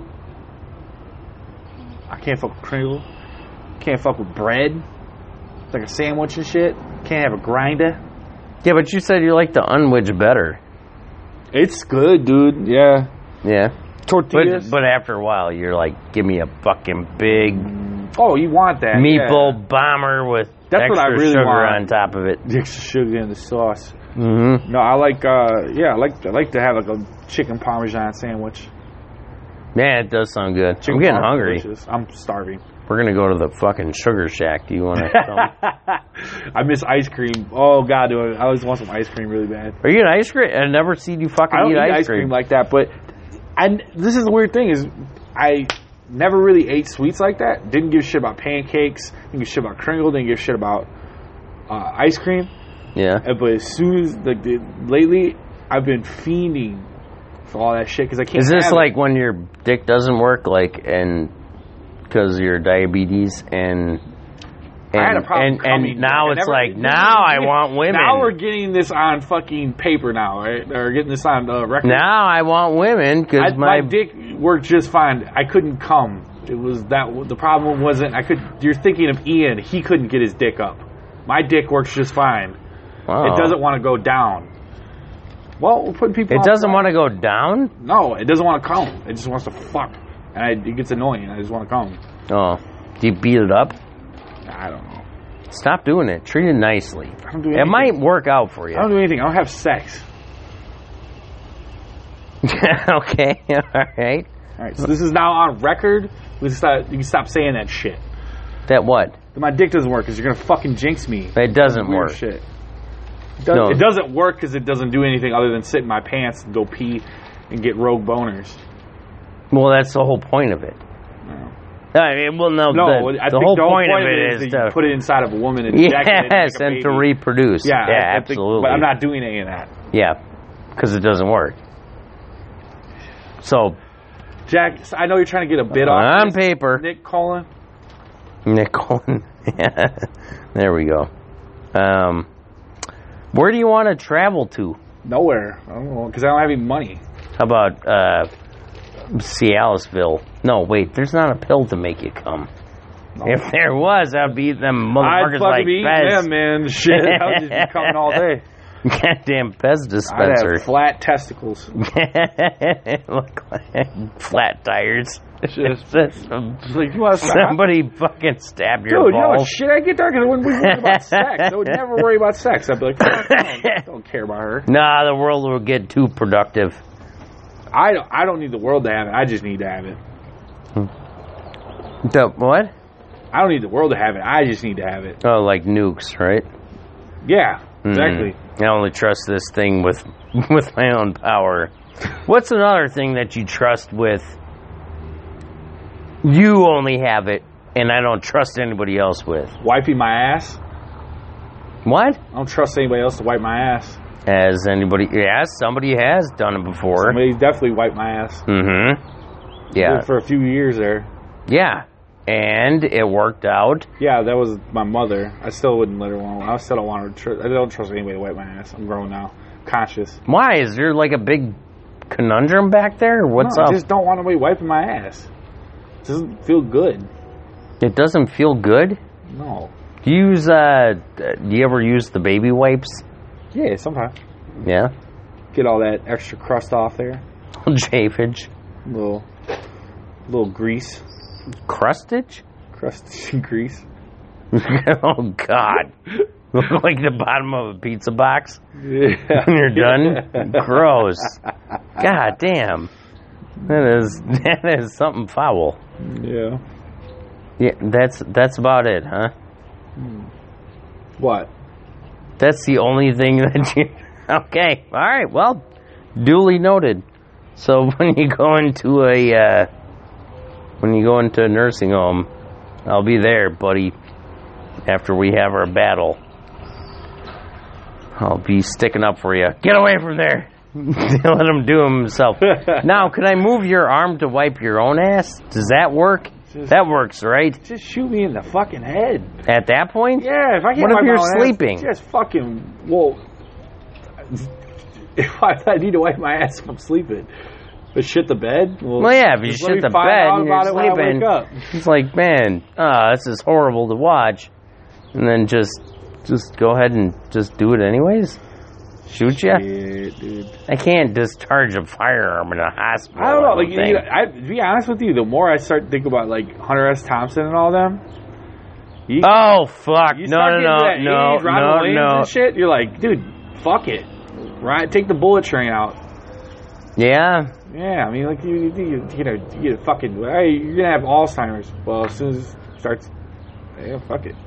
Speaker 2: I can't fuck with Kringle. Can't fuck with bread. It's like a sandwich and shit. Can't have a grinder.
Speaker 1: Yeah, but you said you like the unwedge better.
Speaker 2: It's good, dude. Yeah.
Speaker 1: Yeah.
Speaker 2: Tortillas.
Speaker 1: But after a while, you're like, give me a fucking big
Speaker 2: Oh, you want that?
Speaker 1: meatball bomber with
Speaker 2: That's
Speaker 1: extra
Speaker 2: what I really
Speaker 1: sugar
Speaker 2: want.
Speaker 1: on top of it.
Speaker 2: Yeah. Extra sugar in the sauce.
Speaker 1: Mm-hmm.
Speaker 2: No, I like. I like to have like a chicken parmesan sandwich.
Speaker 1: Man, it does sound good.
Speaker 2: Chicken
Speaker 1: I'm getting
Speaker 2: parm
Speaker 1: hungry.
Speaker 2: delicious. I'm starving.
Speaker 1: We're gonna go to the fucking Sugar Shack. Do you want to?
Speaker 2: I miss ice cream. Oh God, dude, I always want some ice cream really bad.
Speaker 1: Are you an ice cream? I've never seen you fucking
Speaker 2: I don't
Speaker 1: eat
Speaker 2: eat
Speaker 1: ice cream.
Speaker 2: like that, but this is the weird thing is I never really ate sweets like that. Didn't give a shit about pancakes. Didn't give a shit about Kringle. Didn't give a shit about ice cream.
Speaker 1: Yeah.
Speaker 2: But as soon as lately, I've been fiending for all that shit because I can't.
Speaker 1: Is this
Speaker 2: have it.
Speaker 1: like when your dick doesn't work, like, and because your diabetes and
Speaker 2: I had a problem coming.
Speaker 1: And now it's like, now I want women.
Speaker 2: Now we're getting this on fucking paper now, right? Or getting this on record.
Speaker 1: Now I want women because
Speaker 2: my dick worked just fine. I couldn't come. It was that the problem wasn't. You're thinking of Ian. He couldn't get his dick up. My dick works just fine.
Speaker 1: Oh.
Speaker 2: It doesn't want to go down. Well, we're putting people.
Speaker 1: It doesn't want to go down?
Speaker 2: No, it doesn't want to come. It just wants to fuck. And it gets annoying. I just want to come.
Speaker 1: Oh. Do you beat it up?
Speaker 2: I don't know.
Speaker 1: Stop doing it. Treat it nicely.
Speaker 2: I don't do anything.
Speaker 1: It might work out for you.
Speaker 2: I don't do anything. I don't have sex.
Speaker 1: Okay. All right.
Speaker 2: All right. So this is now on record. You can stop saying that shit.
Speaker 1: That what?
Speaker 2: That my dick doesn't work because you're gonna fucking jinx me.
Speaker 1: It doesn't
Speaker 2: Weird
Speaker 1: work.
Speaker 2: Shit.
Speaker 1: No.
Speaker 2: It doesn't work because it doesn't do anything other than sit in my pants and go pee and get rogue boners.
Speaker 1: Well, that's the whole point of it.
Speaker 2: No.
Speaker 1: I mean, well, no.
Speaker 2: I
Speaker 1: the
Speaker 2: think
Speaker 1: whole
Speaker 2: the
Speaker 1: point of it is
Speaker 2: that
Speaker 1: to
Speaker 2: you put it inside of a woman and ejaculate
Speaker 1: yes,
Speaker 2: and
Speaker 1: and to reproduce.
Speaker 2: Yeah, I think,
Speaker 1: absolutely.
Speaker 2: but I'm not doing any of that.
Speaker 1: Yeah, because it doesn't work. So,
Speaker 2: Jack, I know you're trying to get a bid
Speaker 1: on
Speaker 2: this.
Speaker 1: Paper.
Speaker 2: Nick Cullen.
Speaker 1: There we go. Where do you want to travel to?
Speaker 2: Nowhere. I don't know, because I don't have any money.
Speaker 1: How about Cialiceville? No, wait. There's not a pill to make you come. No. If there was, I'd be them motherfuckers like Pez.
Speaker 2: Them, man. Shit, I would just be coming all day.
Speaker 1: Goddamn Pez dispenser.
Speaker 2: I'd have flat testicles.
Speaker 1: Look like flat tires.
Speaker 2: Just like, you want to
Speaker 1: somebody fucking stab your balls.
Speaker 2: Dude, you know what shit I get there because I wouldn't worry about sex. I would never worry about sex. I'd be like, I don't care about her.
Speaker 1: Nah, the world will get too productive.
Speaker 2: I don't need the world to have it. I just need to have it.
Speaker 1: The what?
Speaker 2: I don't need the world to have it. I just need to have it.
Speaker 1: Oh, like nukes, right?
Speaker 2: Yeah, exactly.
Speaker 1: I only trust this thing with my own power. What's another thing that you trust with? You only have it, and I don't trust anybody else with.
Speaker 2: Wiping my ass.
Speaker 1: What?
Speaker 2: I don't trust anybody else to wipe my ass.
Speaker 1: Has anybody? Yes, somebody has done it before.
Speaker 2: Somebody's definitely wiped my ass.
Speaker 1: Mm-hmm. Yeah.
Speaker 2: For a few years there.
Speaker 1: Yeah. And it worked out.
Speaker 2: Yeah, that was my mother. I still wouldn't let her alone. I still don't want her. I don't trust anybody to wipe my ass. I'm grown now. Conscious.
Speaker 1: Why? Is there like a big conundrum back there? What's up?
Speaker 2: I just don't want anybody wiping my ass. It doesn't feel good.
Speaker 1: It doesn't feel good?
Speaker 2: No.
Speaker 1: Do you ever use the baby wipes?
Speaker 2: Yeah, sometimes.
Speaker 1: Yeah?
Speaker 2: Get all that extra crust off there.
Speaker 1: Chafage.
Speaker 2: Little grease.
Speaker 1: Crustage?
Speaker 2: Crustage and grease.
Speaker 1: Oh, God. Look like the bottom of a pizza box?
Speaker 2: Yeah.
Speaker 1: When you're done? Gross. God damn. That is something foul.
Speaker 2: Yeah.
Speaker 1: Yeah, that's about it, huh?
Speaker 2: What?
Speaker 1: That's the only thing that you... Okay, all right, well, duly noted. So when you go into a nursing home, I'll be there, buddy, after we have our battle. I'll be sticking up for you. Get away from there! Let him do himself. Now, can I move your arm to wipe your own ass? Does that work? That works, right?
Speaker 2: Just shoot me in the fucking head.
Speaker 1: At that point?
Speaker 2: Yeah, if I can't
Speaker 1: What if
Speaker 2: wipe
Speaker 1: you're
Speaker 2: my own
Speaker 1: sleeping?
Speaker 2: ass, just fucking, well, if I need to wipe my ass if I'm sleeping. But shit the bed?
Speaker 1: Well, yeah, if you shit the bed and you're sleeping, it's like, man, this is horrible to watch. And then just go ahead and just do it anyways? Shoot you?
Speaker 2: Yeah, dude.
Speaker 1: I can't discharge a firearm in a hospital.
Speaker 2: I don't know. To be honest with you, the more I start thinking about like Hunter S. Thompson and all them.
Speaker 1: Oh fuck!
Speaker 2: You
Speaker 1: No.
Speaker 2: And shit. You're like, dude, fuck it. Right? Take the bullet train out.
Speaker 1: Yeah.
Speaker 2: Yeah. I mean, like you get fucking. Hey, you're gonna have Alzheimer's. Well, as soon as it starts, yeah, fuck it.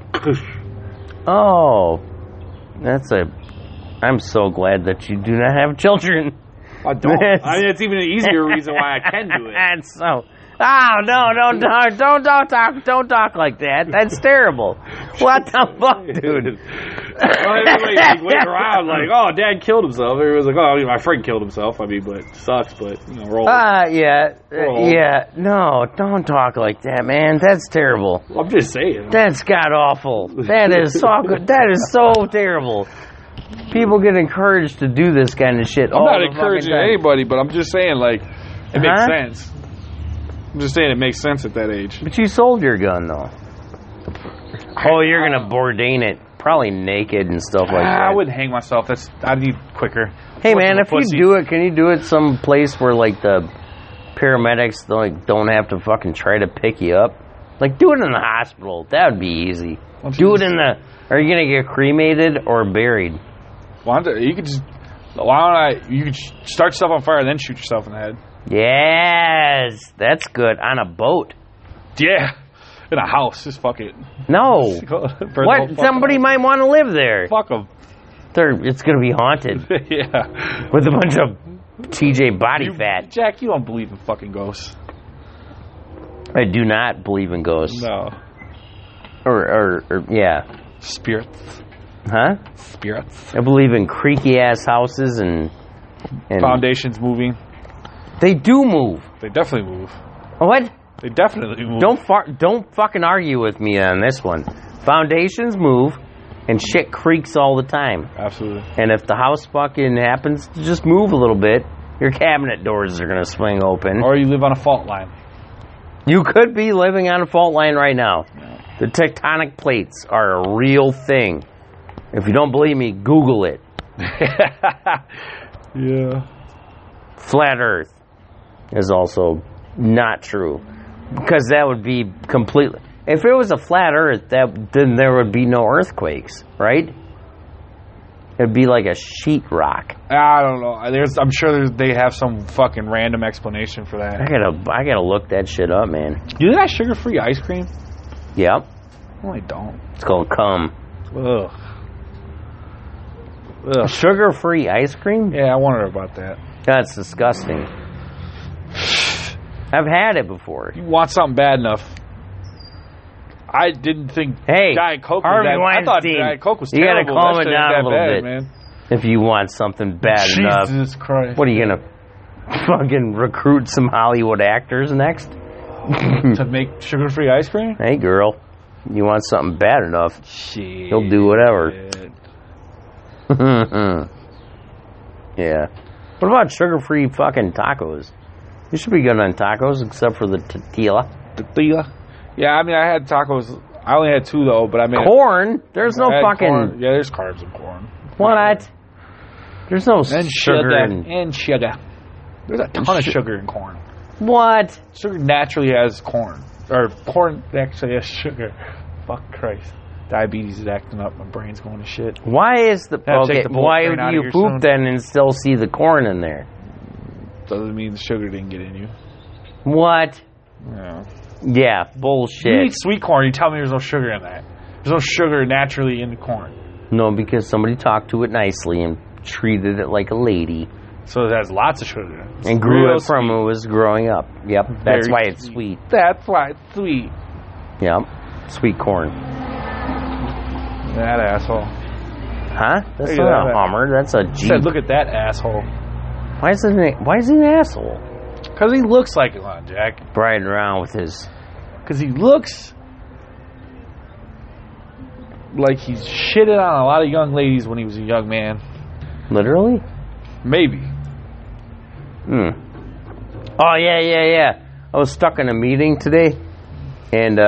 Speaker 1: Oh, I'm so glad that you do not have children.
Speaker 2: I don't. I mean, it's even an easier reason why I can do it.
Speaker 1: That's so. Oh no! Don't talk like that. That's terrible. What the fuck, dude?
Speaker 2: wait around like, oh, Dad killed himself. Everyone's like, oh, my friend killed himself. I mean, but it sucks, but, we're all...
Speaker 1: Yeah. No, don't talk like that, man. That's terrible.
Speaker 2: I'm just saying.
Speaker 1: That's god-awful. That is so good. That is so terrible. People get encouraged to do this kind of shit
Speaker 2: I'm not encouraging anybody, but I'm just saying, like, it makes sense. I'm just saying it makes sense at that age.
Speaker 1: But you sold your gun, though. Oh, you're going to bourdain it. Probably naked and stuff like that.
Speaker 2: I wouldn't hang myself. I'd be quicker.
Speaker 1: Hey, man, if you do it, can you do it some place where, like, the paramedics don't have to fucking try to pick you up? Like, do it in the hospital. That would be easy. Do it in the... Are you going to get cremated or buried?
Speaker 2: You could start stuff on fire and then shoot yourself in the head.
Speaker 1: Yes, that's good. On a boat.
Speaker 2: Yeah. In a house. Just fuck it.
Speaker 1: No. What? Somebody might want to live there.
Speaker 2: Fuck them.
Speaker 1: It's going to be haunted.
Speaker 2: Yeah.
Speaker 1: With a bunch of TJ body fat.
Speaker 2: Jack, you don't believe in fucking ghosts.
Speaker 1: I do not believe in ghosts.
Speaker 2: No.
Speaker 1: Or yeah.
Speaker 2: Spirits.
Speaker 1: Huh?
Speaker 2: Spirits.
Speaker 1: I believe in creaky ass houses and
Speaker 2: foundations moving.
Speaker 1: They do move.
Speaker 2: They definitely move.
Speaker 1: What?
Speaker 2: They definitely move.
Speaker 1: Don't fucking argue with me on this one. Foundations move, and shit creaks all the time.
Speaker 2: Absolutely.
Speaker 1: And if the house fucking happens to just move a little bit, your cabinet doors are gonna swing open.
Speaker 2: Or you live on a fault line.
Speaker 1: You could be living on a fault line right now.
Speaker 2: Yeah.
Speaker 1: The tectonic plates are a real thing. If you don't believe me, Google it.
Speaker 2: Yeah.
Speaker 1: Flat Earth is also not true. Because that would be completely... If it was a flat Earth, then there would be no earthquakes, right? It'd be like a sheetrock.
Speaker 2: I don't know. I'm sure they have some fucking random explanation for that.
Speaker 1: I gotta look that shit up, man.
Speaker 2: You think that's sugar-free ice cream?
Speaker 1: Yep.
Speaker 2: No, I don't.
Speaker 1: It's called cum.
Speaker 2: Ugh.
Speaker 1: Sugar-free ice cream?
Speaker 2: Yeah, I wonder about that.
Speaker 1: That's disgusting. I've had it before.
Speaker 2: You want something bad enough. I didn't think Diet Coke was
Speaker 1: Harvey
Speaker 2: that.
Speaker 1: Weinstein,
Speaker 2: I thought Diet Coke was
Speaker 1: you
Speaker 2: terrible.
Speaker 1: You gotta calm it down a little
Speaker 2: bad,
Speaker 1: bit,
Speaker 2: man.
Speaker 1: If you want something bad enough.
Speaker 2: Jesus Christ.
Speaker 1: What are you gonna fucking recruit some Hollywood actors next?
Speaker 2: To make sugar-free ice cream?
Speaker 1: Hey, girl. You want something bad enough,
Speaker 2: shit.
Speaker 1: He'll do whatever. Yeah. What about sugar-free fucking tacos? You should be good on tacos, except for the tortilla.
Speaker 2: Tortilla? Yeah, I mean, I had tacos. I only had 2, though, but I mean...
Speaker 1: Corn? There's no fucking...
Speaker 2: Corn. Yeah, there's carbs in corn.
Speaker 1: What? There's no
Speaker 2: and
Speaker 1: sugar
Speaker 2: and sugar. There's a ton of sugar in corn.
Speaker 1: What?
Speaker 2: Sugar naturally has corn. Or corn actually has sugar. Fuck Christ. Diabetes is acting up. My brain's going to shit.
Speaker 1: Why is the... Okay, why do you poop then and still see the corn in there?
Speaker 2: Doesn't mean the sugar didn't get in you.
Speaker 1: What?
Speaker 2: Yeah.
Speaker 1: Yeah, bullshit.
Speaker 2: You eat sweet corn, you tell me there's no sugar in that. There's no sugar naturally in the corn.
Speaker 1: No, because somebody talked to it nicely and treated it like a lady.
Speaker 2: So it has lots of sugar.
Speaker 1: And grew it from it was growing up. Yep, that's why it's sweet.
Speaker 2: That's why it's sweet.
Speaker 1: Yep, sweet corn.
Speaker 2: That asshole.
Speaker 1: Huh? That's not a Hummer, that's a Jeep.
Speaker 2: Said, look at that asshole.
Speaker 1: Why is he an asshole?
Speaker 2: Because he looks like it, Jack.
Speaker 1: Riding around with his...
Speaker 2: Because he looks like he's shitted on a lot of young ladies when he was a young man.
Speaker 1: Literally?
Speaker 2: Maybe.
Speaker 1: Oh, yeah. I was stuck in a meeting today, and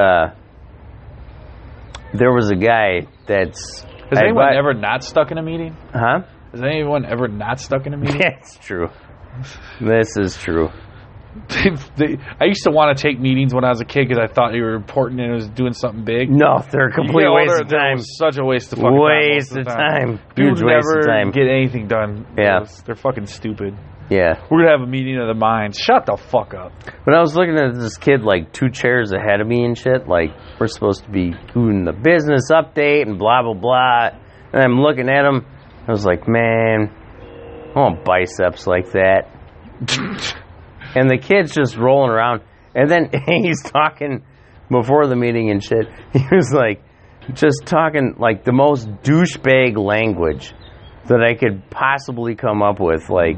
Speaker 1: there was a guy that's...
Speaker 2: Has anyone ever not stuck in a meeting?
Speaker 1: Huh?
Speaker 2: Has anyone ever not stuck in a meeting?
Speaker 1: That's true. This is true.
Speaker 2: I used to want to take meetings when I was a kid because I thought they were important and it was doing something big.
Speaker 1: No, they're a complete waste of time.
Speaker 2: Such a waste of fucking
Speaker 1: waste of time.
Speaker 2: Dudes never get anything done.
Speaker 1: Yeah.
Speaker 2: They're fucking stupid.
Speaker 1: Yeah.
Speaker 2: We're going to have a meeting of the minds. Shut the fuck up.
Speaker 1: When I was looking at this kid like 2 chairs ahead of me and shit, like we're supposed to be doing the business update and blah, blah, blah. And I'm looking at him. I was like, man, I want biceps like that. And the kid's just rolling around. And then he's talking before the meeting and shit. He was like, just talking like the most douchebag language that I could possibly come up with. Like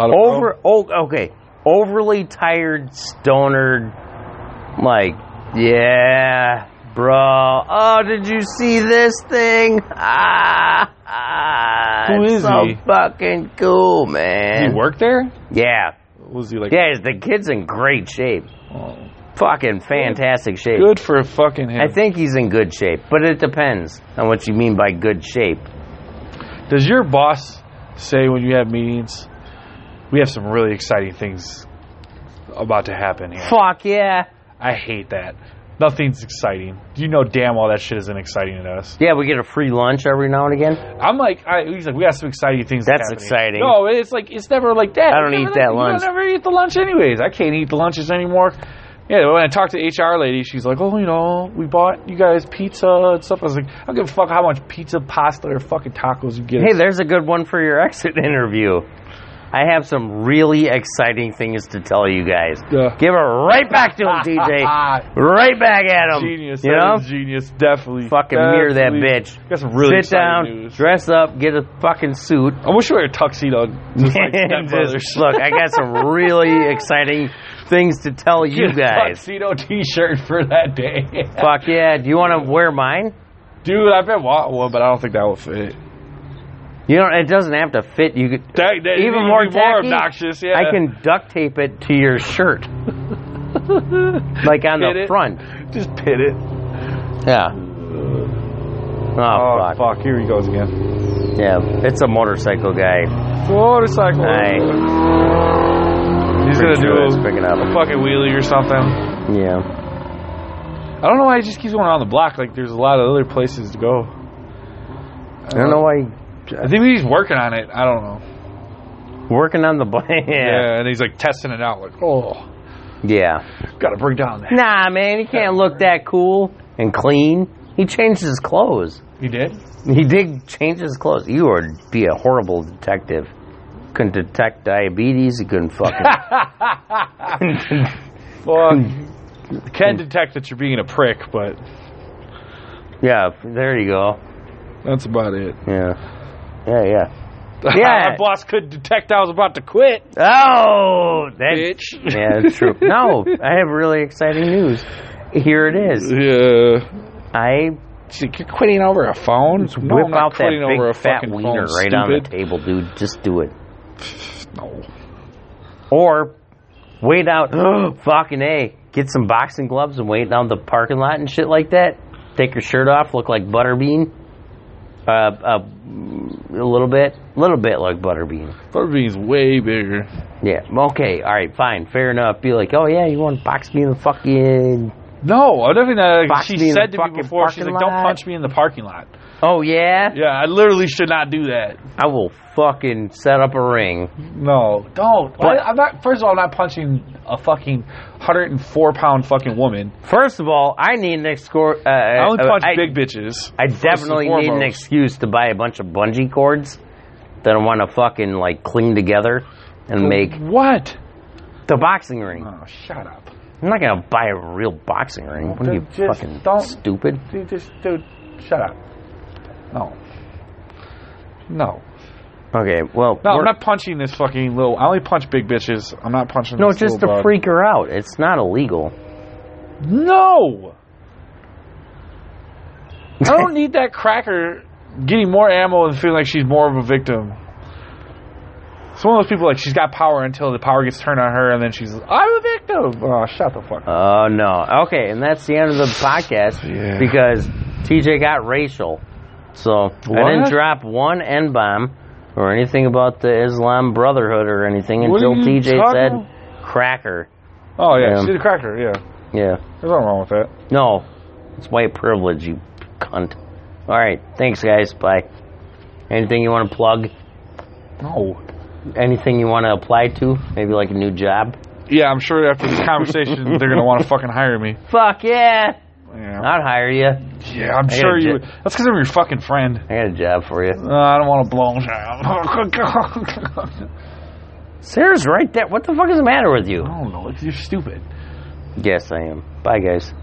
Speaker 1: overly tired, stonered, like, yeah, bro. Oh, did you see this thing?
Speaker 2: Who is
Speaker 1: so
Speaker 2: he?
Speaker 1: Fucking cool, man.
Speaker 2: Did he work there?
Speaker 1: Yeah.
Speaker 2: Was he like?
Speaker 1: Yeah, the kid's in great shape.
Speaker 2: Oh,
Speaker 1: Fucking fantastic shape.
Speaker 2: good for fucking him.
Speaker 1: I think he's in good shape, but it depends on what you mean by good shape.
Speaker 2: Does your boss say when you have meetings, we have some really exciting things about to happen here?
Speaker 1: Fuck yeah.
Speaker 2: I hate that. Nothing's exciting. You know damn well that shit isn't exciting to us.
Speaker 1: Yeah, we get a free lunch every now and again.
Speaker 2: I'm like, he's like, we got some exciting things.
Speaker 1: That's
Speaker 2: happening.
Speaker 1: exciting.
Speaker 2: No, it's like, it's never like that.
Speaker 1: I don't eat that lunch.
Speaker 2: You don't ever eat the lunch anyways. I can't eat the lunches anymore. Yeah, when I talked to the HR lady, she's like, oh, you know, we bought you guys pizza and stuff. I was like, I don't give a fuck how much pizza, pasta, or fucking tacos you get.
Speaker 1: Hey, there's a good one for your exit interview. I have some really exciting things to tell you guys. Give it right back to him, TJ. Right back at him.
Speaker 2: Genius.
Speaker 1: You know?
Speaker 2: Genius. Definitely.
Speaker 1: Fucking mirror that bitch.
Speaker 2: Got some really
Speaker 1: Sit down,
Speaker 2: exciting news.
Speaker 1: dress up, get a fucking suit.
Speaker 2: I wish you were a tuxedo. Just like Step Brothers.
Speaker 1: Look, I got some really exciting things to tell you
Speaker 2: Get a
Speaker 1: guys.
Speaker 2: tuxedo t-shirt for that day.
Speaker 1: Fuck yeah. Do you want to wear mine?
Speaker 2: Dude, I've been wanting one, but I don't think that will fit.
Speaker 1: You know, it doesn't have to fit. You could
Speaker 2: That
Speaker 1: even more tacky,
Speaker 2: obnoxious. Yeah,
Speaker 1: I can duct tape it to your shirt, like on the front.
Speaker 2: Just pit it.
Speaker 1: Yeah. Oh, fuck.
Speaker 2: Here he goes again.
Speaker 1: Yeah, it's a motorcycle guy.
Speaker 2: Motorcycle. He's gonna do
Speaker 1: It's picking up.
Speaker 2: a fucking wheelie or something.
Speaker 1: Yeah.
Speaker 2: I don't know why he just keeps going around the block. Like there's a lot of other places to go.
Speaker 1: I don't know why.
Speaker 2: I think he's working on it. I don't know.
Speaker 1: Working on the bike.
Speaker 2: Yeah, and he's like testing it out. Like,
Speaker 1: Yeah.
Speaker 2: gotta bring down that.
Speaker 1: Nah, man, he can't look that cool and clean. He changed his clothes.
Speaker 2: He did?
Speaker 1: He did change his clothes. You would be a horrible detective. Couldn't detect diabetes. He couldn't fucking.
Speaker 2: Well, can detect that you're being a prick, but
Speaker 1: Yeah, there you go.
Speaker 2: that's about it.
Speaker 1: Yeah. Yeah.
Speaker 2: My boss could detect I was about to quit.
Speaker 1: Oh, that
Speaker 2: Bitch.
Speaker 1: Yeah, that's true. No, I have really exciting news. Here it is.
Speaker 2: Yeah.
Speaker 1: You're
Speaker 2: quitting over a phone? No,
Speaker 1: whip
Speaker 2: I'm not
Speaker 1: out that
Speaker 2: quitting over a
Speaker 1: big fat
Speaker 2: fucking
Speaker 1: wiener
Speaker 2: phone,
Speaker 1: right on the
Speaker 2: stupid.
Speaker 1: table, dude. Just do it.
Speaker 2: No.
Speaker 1: Or wait out. Fucking A. Get some boxing gloves and wait down the parking lot and shit like that. Take your shirt off, look like Butterbean. A little bit like Butterbean.
Speaker 2: Butterbean's way bigger.
Speaker 1: Yeah. Okay. All right. Fine. Fair enough. Be like, oh yeah, you want to box me in the fucking?
Speaker 2: No, I definitely not.
Speaker 1: Box
Speaker 2: She
Speaker 1: me in
Speaker 2: said
Speaker 1: the
Speaker 2: to me
Speaker 1: fucking
Speaker 2: before, she's like,
Speaker 1: parking
Speaker 2: don't
Speaker 1: lot?
Speaker 2: punch me in the parking lot.
Speaker 1: Oh yeah.
Speaker 2: Yeah, I literally should not do that.
Speaker 1: I will fucking set up a ring.
Speaker 2: No, don't.
Speaker 1: But-
Speaker 2: I'm not. First of all, I'm not punching a fucking 104-pound fucking woman.
Speaker 1: First of all, I need an excuse.
Speaker 2: I only punch big bitches.
Speaker 1: I
Speaker 2: first
Speaker 1: definitely
Speaker 2: and
Speaker 1: need an
Speaker 2: foremost.
Speaker 1: excuse to buy a bunch of bungee cords that I want to fucking like cling together and make
Speaker 2: What?
Speaker 1: the boxing ring.
Speaker 2: Oh, shut up.
Speaker 1: I'm not gonna buy a real boxing ring. What are you
Speaker 2: Just
Speaker 1: fucking
Speaker 2: don't-
Speaker 1: stupid?
Speaker 2: Dude, shut up. No.
Speaker 1: Okay, well,
Speaker 2: No, I'm not punching this fucking little. I only punch big bitches. I'm not punching.
Speaker 1: no,
Speaker 2: this
Speaker 1: just
Speaker 2: little
Speaker 1: to
Speaker 2: broad.
Speaker 1: freak her out. It's not illegal.
Speaker 2: No. I don't need that cracker getting more ammo and feeling like she's more of a victim. It's one of those people like she's got power until the power gets turned on her, and then she's I'm a victim. Oh, shut the fuck up.
Speaker 1: Oh no. Okay, and that's the end of the podcast because TJ got racial. So I didn't drop one N-bomb or anything about the Islam Brotherhood or anything
Speaker 2: What
Speaker 1: until
Speaker 2: are you
Speaker 1: TJ
Speaker 2: talking
Speaker 1: said
Speaker 2: about?
Speaker 1: cracker.
Speaker 2: Oh yeah,
Speaker 1: Yeah.
Speaker 2: she's a cracker. Yeah,
Speaker 1: Yeah.
Speaker 2: there's nothing wrong with that.
Speaker 1: No, it's white privilege, you cunt. All right, thanks guys. Bye. Anything you want to plug?
Speaker 2: No.
Speaker 1: Anything you want to apply to? Maybe like a new job?
Speaker 2: Yeah, I'm sure after this conversation they're gonna want to fucking hire me.
Speaker 1: Fuck yeah!
Speaker 2: Yeah,
Speaker 1: I'd hire you.
Speaker 2: yeah, I'm sure you would. That's because I'm your fucking friend.
Speaker 1: I got a job for you.
Speaker 2: I don't want to blow him.
Speaker 1: Sarah's right there. What the fuck is the matter with you?
Speaker 2: I don't know. You're stupid.
Speaker 1: Yes, I am. Bye, guys.